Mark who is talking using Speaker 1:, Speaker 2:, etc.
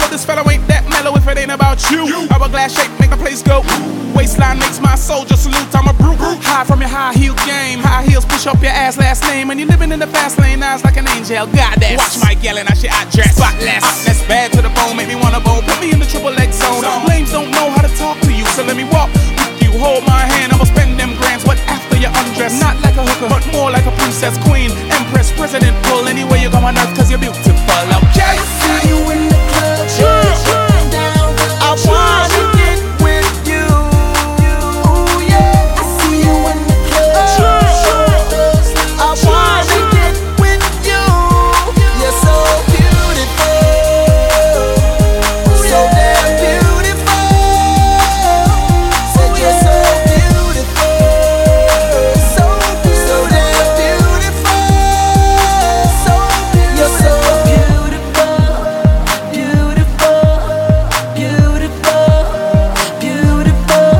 Speaker 1: this fellow ain't that mellow if it ain't about you. Hourglass shape make the place go. Waistline makes my soldier salute. I'm a brute. High from your high heel game. High heels push up your ass last name. And you living in the fast lane, eyes like an angel. Goddess. Watch my yelling, I shit I dress. Spotless. That's bad to the bone, make me wanna bone. Put me in the triple X zone. Lames don't know how to talk to you, so let me walk with you. Hold my hand, I'ma spend them grands. What after you undress? Not like a hooker, but more like a princess, queen, empress, president. Pull anywhere you go on earth, cause you're beautiful.